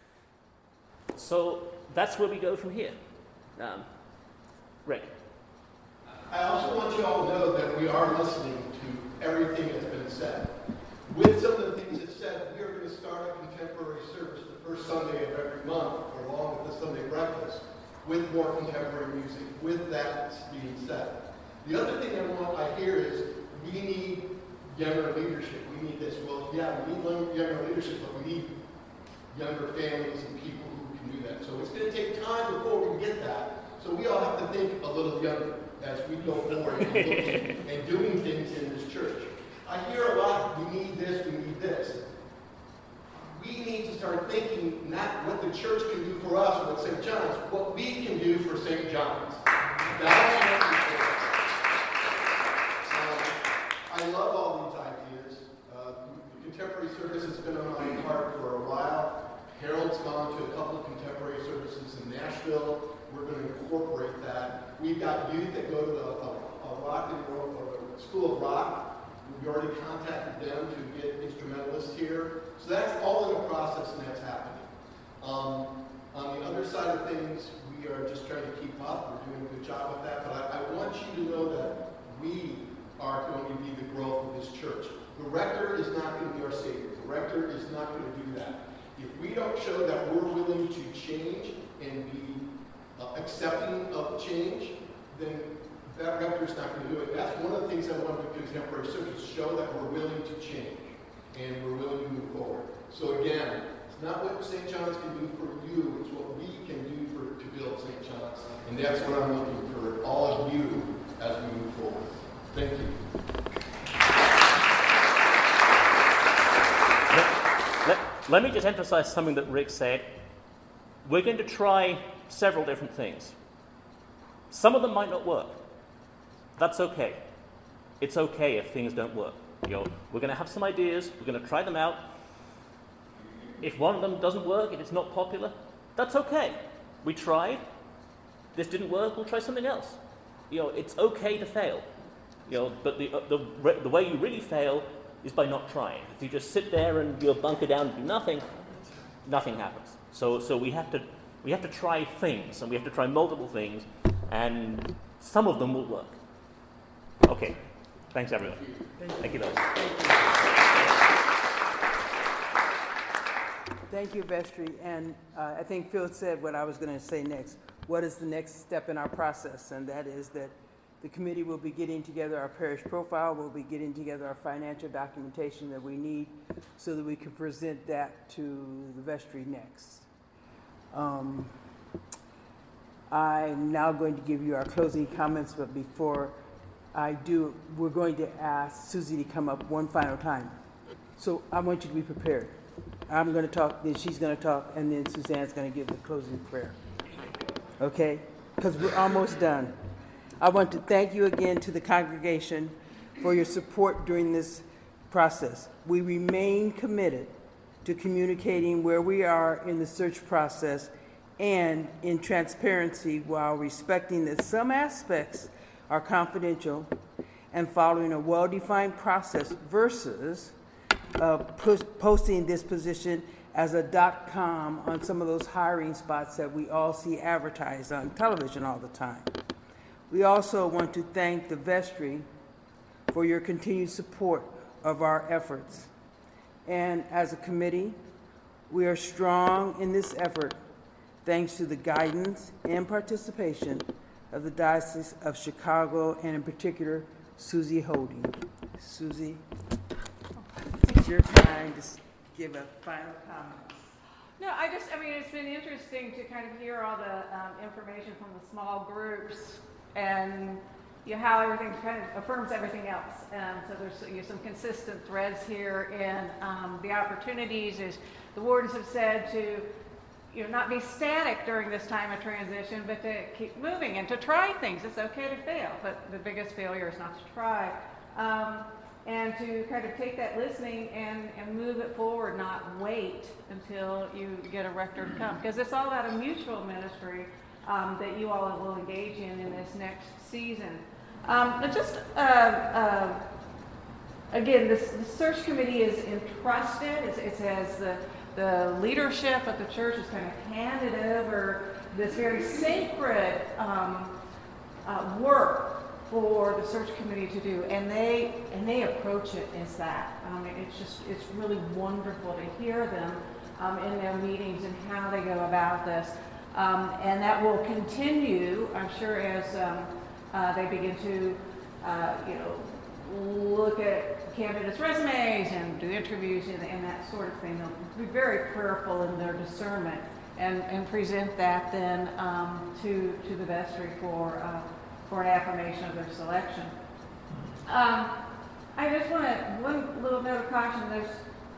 S10: so that's where we go from here. Um, Rick.
S3: I also want you all to know that we are listening to everything that's been said. With some of the things that's said, we are going to start a contemporary service the first Sunday of every month, along with the Sunday breakfast, with more contemporary music, with that being said. The other thing I want I hear is we need younger leadership. We need this. Well, yeah, we need younger leadership, but we need younger families and people who can do that. So it's going to take time before we get that. So we all have to think a little younger as we go forward and looking and doing things in this church. I hear a lot, we need this, we need this. We need to start thinking not what the church can do for us or what Saint John's, what we can do for Saint John's. That's what we do. Um, I love all these ideas. Uh, the contemporary service has been on my heart for a while. Harold's gone to a couple of contemporary services in Nashville. We're going to incorporate that. We've got youth that go to the a, a rock and roll, or the School of Rock. We already contacted them to get instrumentalists here. So that's all in the process, and that's happening. Um, on the other side of things, we are just trying to keep up. We're doing a good job with that. But I, I want you to know that we are going to be the growth of this church. The rector is not going to be our savior. The rector is not going to do that. If we don't show that we're willing to change and be uh, accepting of change, then that rector is not going to do it. That's one of the things I want with contemporary service, show that we're willing to change and we're willing to move forward. So again, it's not what Saint John's can do for you, it's what we can do for to build Saint John's. And that's what I'm looking for all of you as we move forward. Thank you.
S10: Let, let, let me just emphasize something that Rick said. We're going to try several different things. Some of them might not work. That's okay. It's okay if things don't work. You know, we're going to have some ideas, we're going to try them out. If one of them doesn't work, if it's not popular, that's okay. We tried. This didn't work, we'll try something else. You know, it's okay to fail. You know, but the, uh, the, the way you really fail is by not trying. If you just sit there and you bunker down and do nothing, nothing happens. So, so we have to we have to try things, and we have to try multiple things, and some of them will work. Okay. Thanks, everyone. Thank you, Lois.
S1: Thank you, Vestry. And uh, I think Phil said what I was going to say next. What is the next step in our process? And that is that the committee will be getting together our parish profile, we'll be getting together our financial documentation that we need so that we can present that to the vestry next. Um, I'm now going to give you our closing comments, but before I do, we're going to ask Susie to come up one final time. So I want you to be prepared. I'm going to talk, then she's going to talk, and then Suzanne's going to give the closing prayer. Okay? Because we're almost done. I want to thank you again to the congregation for your support during this process. We remain committed to communicating where we are in the search process and in transparency while respecting that some aspects are confidential and following a well-defined process versus uh, posting this position as a dot com on some of those hiring spots that we all see advertised on television all the time. We also want to thank the vestry for your continued support of our efforts. And as a committee, we are strong in this effort thanks to the guidance and participation of the Diocese of Chicago, and in particular, Susie Holding. Susie, it's your time to give a final comment.
S4: No, I just, I mean, it's been interesting to kind of hear all the um, information from the small groups and you know, how everything kind of affirms everything else. And so there's you know, some consistent threads here, and um, the opportunities is the wardens have said to you know, not be static during this time of transition, but to keep moving and to try things. It's okay to fail, but the biggest failure is not to try. Um, and to kind of take that listening and, and move it forward, not wait until you get a rector to come. Because it's all about a mutual ministry um, that you all will engage in in this next season. Um, but just, uh, uh, again, this, the search committee is entrusted. It, it says the The leadership of the church is kind of handed over this very sacred um, uh, work for the search committee to do, and they and they approach it as that. Um, it's just it's really wonderful to hear them um, in their meetings and how they go about this, um, and that will continue, I'm sure, as um, uh, they begin to uh, you know. look at candidates' resumes and do interviews and, and that sort of thing. They'll be very prayerful in their discernment and, and present that then um, to to the vestry for uh, for an affirmation of their selection. Um, I just want to one little note of caution. There's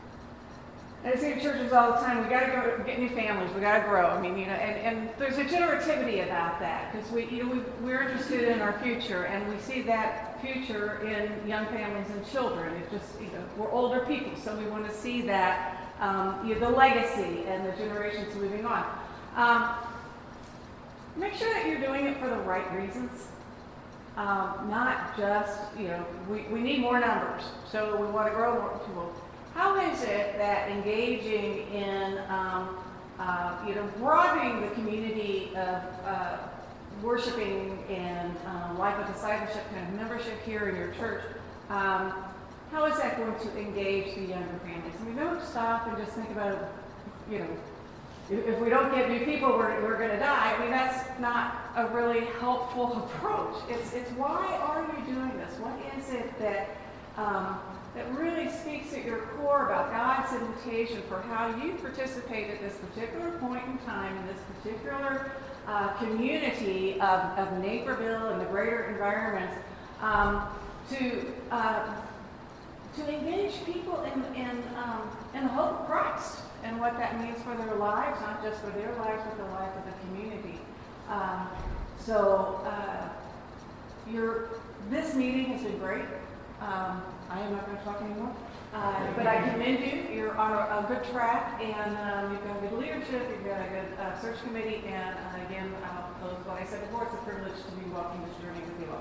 S4: I say to churches all the time, we got to go get new families. We got to grow. I mean, you know, and, and there's a generativity about that because we, you know, we, we're interested in our future, and we see that future in young families and children. It's just, you know, we're older people, so we want to see that, um, you know, the legacy and the generations moving on. Um, make sure that you're doing it for the right reasons, um, not just, you know, we, we need more numbers, so we want to grow more people. How is it that engaging in, um, uh, you know, broadening the community of uh, worshiping and um, life of discipleship kind of membership here in your church, um, how is that going to engage the younger families? I mean, don't stop and just think about, you know, if, if we don't get new people, we're, we're going to die. I mean, that's not a really helpful approach. It's, it's why are you doing this? What is it that... Um, that really speaks at your core about God's invitation for how you participate at this particular point in time in this particular uh, community of, of Naperville and the greater environment um, to uh, to engage people in in, um, in the hope of Christ and what that means for their lives, not just for their lives, but the life of the community. Um, so uh, your this meeting has been great. Um, I am not going to talk anymore, uh, but I commend you. You're on a, a good track, and um, you've got good leadership, you've got a good uh, search committee, and uh, again, I'll close what I said before. It's a privilege to be walking this journey with you all.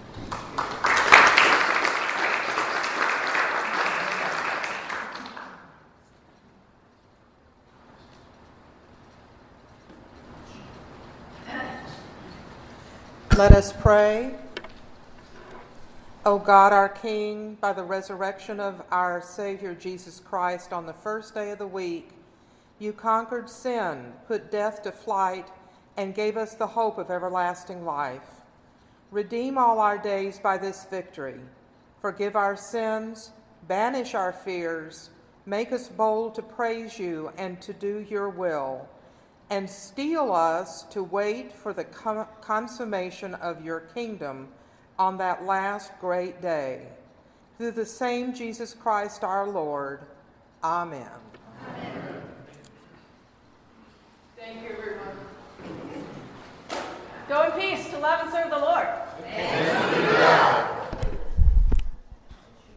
S2: Let us pray. O God, our King, by the resurrection of our Savior Jesus Christ on the first day of the week, you conquered sin, put death to flight, and gave us the hope of everlasting life. Redeem all our days by this victory. Forgive our sins, banish our fears, make us bold to praise you and to do your will, and steel us to wait for the com- consummation of your kingdom on that last great day. Through the same Jesus Christ our Lord. Amen.
S4: Amen. Thank you, everyone. Go in peace to love and serve the Lord. Thank you.